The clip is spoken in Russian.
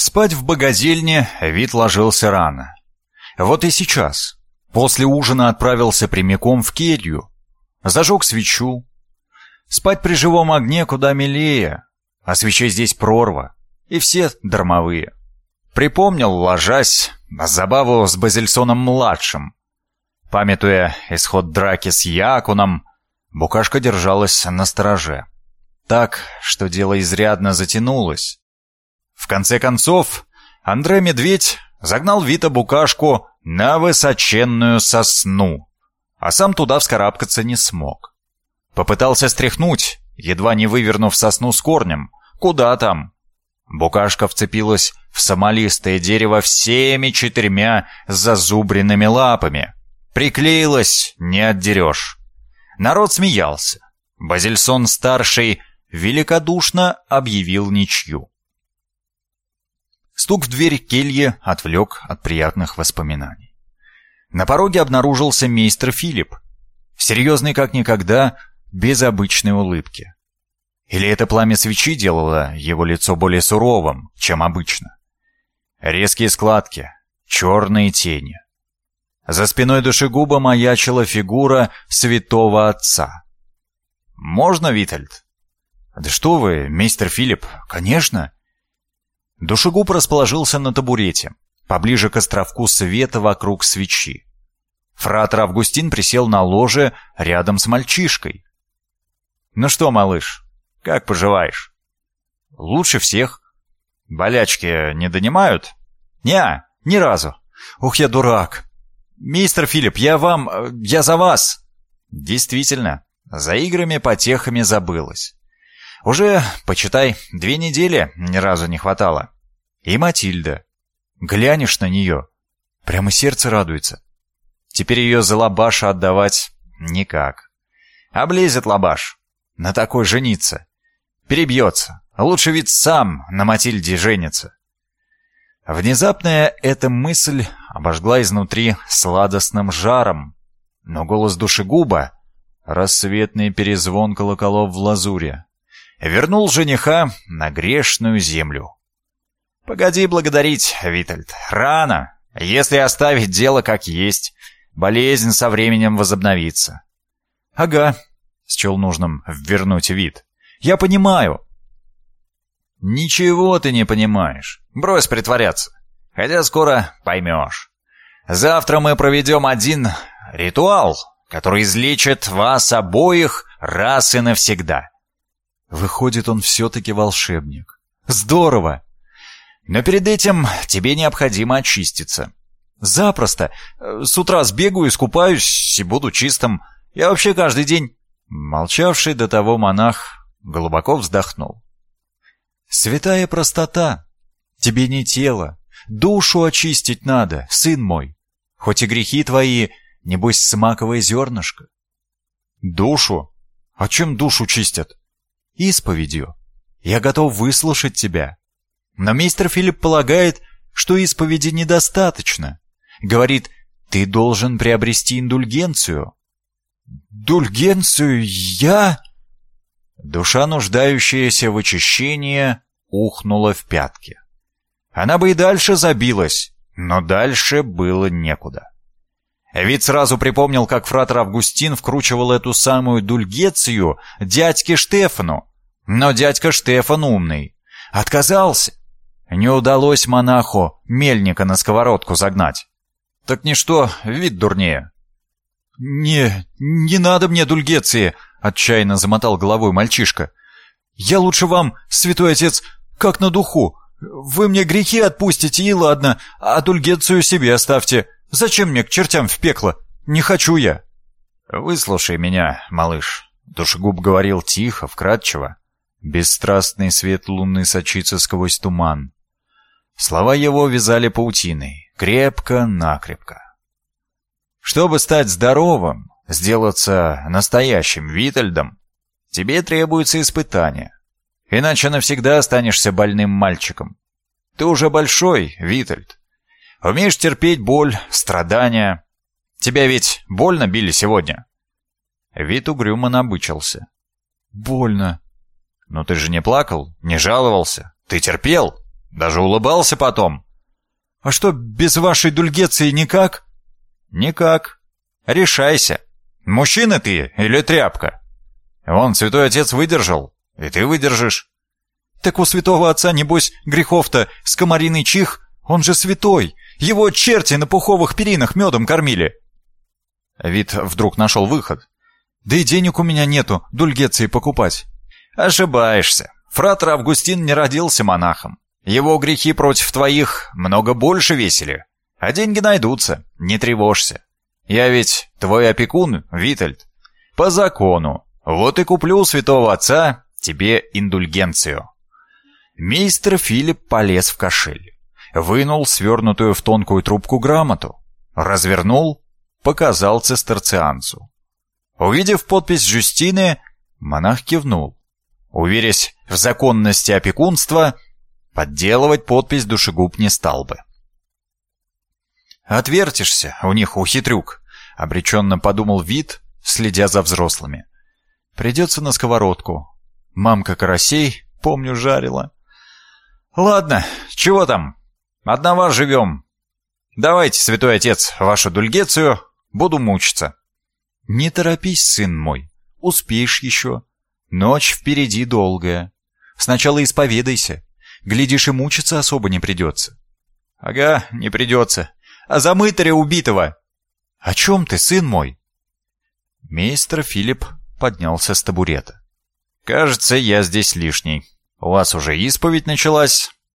Спать в богадельне Вит ложился рано. Вот и сейчас. После ужина отправился прямиком в келью. Зажег свечу. Спать при живом огне куда милее, а свечей здесь прорва, и все дармовые. Припомнил, ложась, забаву с Базельсоном-младшим. Памятуя исход драки с Якуном, Букашка держалась настороже. Так, что дело изрядно затянулось. В конце концов, Андре Медведь загнал Вита Букашку на высоченную сосну, а сам туда вскарабкаться не смог. Попытался стряхнуть, едва не вывернув сосну с корнем. Куда там? Букашка вцепилась в смолистое дерево всеми 4 зазубренными лапами. Приклеилась, не отдерешь. Народ смеялся. Базельсон-старший великодушно объявил ничью. Стук в дверь кельи отвлек от приятных воспоминаний. На пороге обнаружился мейстер Филипп, серьезный как никогда, без обычной улыбки. Или это пламя свечи делало его лицо более суровым, чем обычно? Резкие складки, черные тени. За спиной душегуба маячила фигура святого отца. «Можно, Витальд?» «Да что вы, мейстер Филипп, конечно!» Душегуб расположился на табурете, поближе к островку света вокруг свечи. Фратер Августин присел на ложе рядом с мальчишкой. «Ну что, малыш, как поживаешь?» «Лучше всех». «Болячки не донимают?» «Не, ни разу. Ух, я дурак. Мистер Филипп, я за вас». Действительно, за играми-потехами забылось. Уже, почитай, 2 недели ни разу не хватало. И Матильда. Глянешь на нее, прямо сердце радуется. Теперь ее за Лабаша отдавать никак. Облезет Лабаш. На такой жениться. Перебьется. Лучше ведь сам на Матильде женится. Внезапная эта мысль обожгла изнутри сладостным жаром. Но голос душегуба, рассветный перезвон колоколов в лазуре, вернул жениха на грешную землю. «Погоди благодарить, Витальд. Рано. Если оставить дело как есть, болезнь со временем возобновится». «Ага», — счел нужным вернуть вид. «Я понимаю». «Ничего ты не понимаешь. Брось притворяться. Хотя скоро поймешь. Завтра мы проведем один ритуал, который излечит вас обоих раз и навсегда». Выходит, он все-таки волшебник. Здорово! Но перед этим тебе необходимо очиститься. Запросто. С утра сбегаю, искупаюсь и буду чистым. Я вообще каждый день... Молчавший до того монах глубоко вздохнул. Святая простота. Тебе не тело. Душу очистить надо, сын мой. Хоть и грехи твои, небось, смаковое зернышко. Душу? А чем душу чистят? Исповедью. Я готов выслушать тебя. Но мистер Филипп полагает, что исповеди недостаточно. Говорит, ты должен приобрести индульгенцию. Индульгенцию я? Душа, нуждающаяся в очищении, ухнула в пятки. Она бы и дальше забилась, но дальше было некуда. Ведь сразу припомнил, как фратер Августин вкручивал эту самую дульгецию дядьке Штефану. Но дядька Штефан умный. Отказался. Не удалось монаху мельника на сковородку загнать. Так ничто, вид дурнее. «Не надо мне дульгеции», — отчаянно замотал головой мальчишка. «Я лучше вам, святой отец, как на духу. Вы мне грехи отпустите, и ладно, а дульгецию себе оставьте. Зачем мне к чертям в пекло? Не хочу я». «Выслушай меня, малыш», — душегуб говорил тихо, вкратчиво. Бесстрастный свет луны сочится сквозь туман. Слова его вязали паутиной, крепко-накрепко. Чтобы стать здоровым, сделаться настоящим Витальдом, тебе требуется испытание. Иначе навсегда останешься больным мальчиком. Ты уже большой, Витальд. Умеешь терпеть боль, страдания. Тебя ведь больно били сегодня?» Вит угрюмо набычился. «Больно». «Но ты же не плакал, не жаловался. Ты терпел. Даже улыбался потом. А что, без вашей дульгеции никак? Никак. Решайся. Мужчина ты или тряпка? Вон, святой отец выдержал, и ты выдержишь. Так у святого отца, небось, грехов-то скомориный чих, он же святой. Его черти на пуховых перинах медом кормили. Вит вдруг нашел выход. Да и денег у меня нету дульгеции покупать. Ошибаешься. Фратер Августин не родился монахом. Его грехи против твоих много больше весили. А деньги найдутся, не тревожься. Я ведь твой опекун, Витальд. По закону. Вот и куплю у святого отца тебе индульгенцию. Мейстер Филипп полез в кошель. Вынул свернутую в тонкую трубку грамоту. Развернул, показал цистерцианцу. Увидев подпись Жюстины, монах кивнул. Уверясь в законности опекунства, подделывать подпись душегуб не стал бы. «Отвертишься у них, ухитрюк», — обреченно подумал Вит, следя за взрослыми. «Придется на сковородку. Мамка карасей, помню, жарила». «Ладно, чего там? Одного живем. Давайте, святой отец, вашу дульгецию, буду мучиться». «Не торопись, сын мой, успеешь еще. Ночь впереди долгая. Сначала исповедайся, глядишь, и мучиться особо не придется». «Ага, не придется. А за мытаря убитого?» «О чем ты, сын мой?» Мейстер Филипп поднялся с табурета. «Кажется, я здесь лишний. У вас уже исповедь началась.